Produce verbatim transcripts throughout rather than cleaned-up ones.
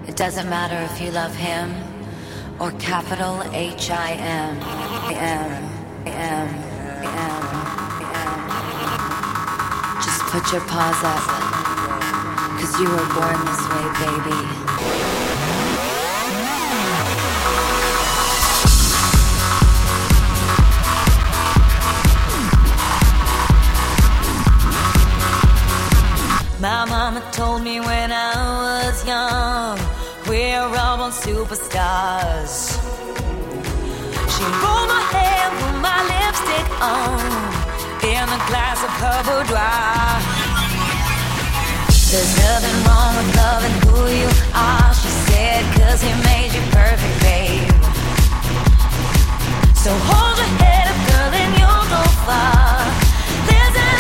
It doesn't matter if you love him or capital H I M. M, M, M, M. Just put your paws up, 'cause you were born this way, baby. My mama told me when I was young, we're all born superstars. She rolled my hair, put my lipstick on, in a glass of her boudoir. There's nothing wrong with loving who you are, she said, 'cause he made you perfect, babe. So hold your head up, girl, and you'll go far. There's an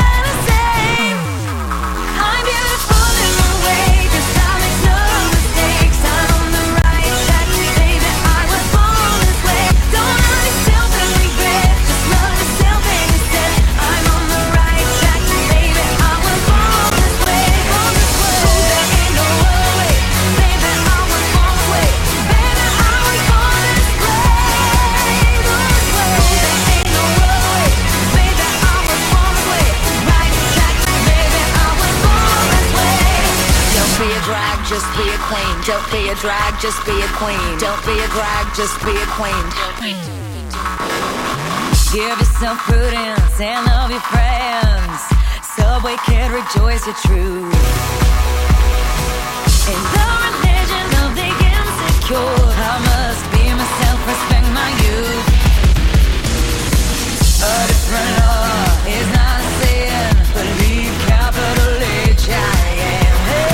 just be a queen. Don't be a drag, just be a queen. Don't be a drag, just be a queen. Give yourself prudence and love your friends. Subway kid, rejoice your truth. In the religion of the insecure, I must be myself, respect my youth. A different law is not a sin. Believe capital H I M.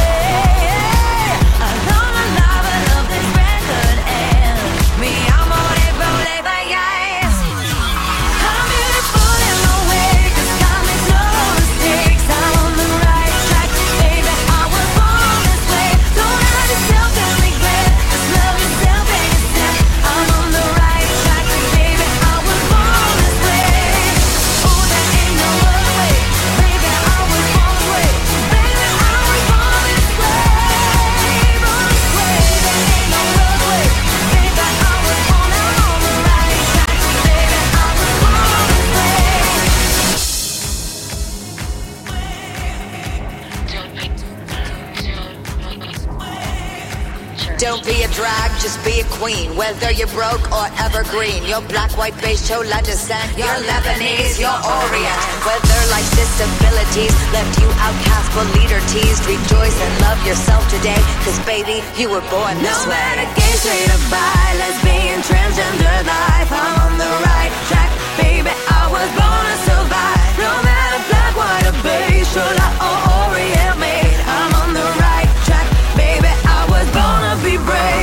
Don't be a drag, just be a queen. Whether you're broke or evergreen, you're black, white, beige, chola descent, you're Lebanese, you're Orient. Whether life's disabilities left you outcast but leader teased, rejoice and love yourself today, 'cause baby, you were born this way. No matter gay, straight or bi, lesbian, transgender life, I'm on the right track, baby, I was born to survive. No matter black, white or beige, chola or Orient made, I'm on the right track, baby, I was born to be brave.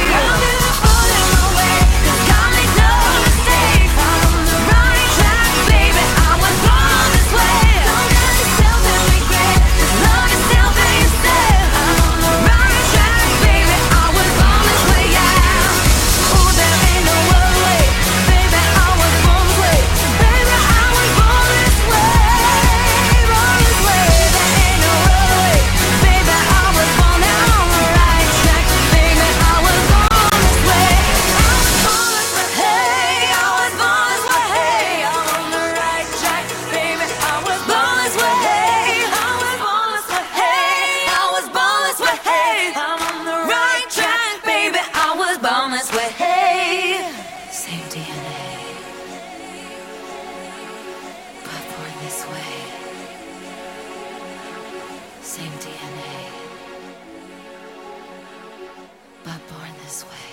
Same D N A, but born this way.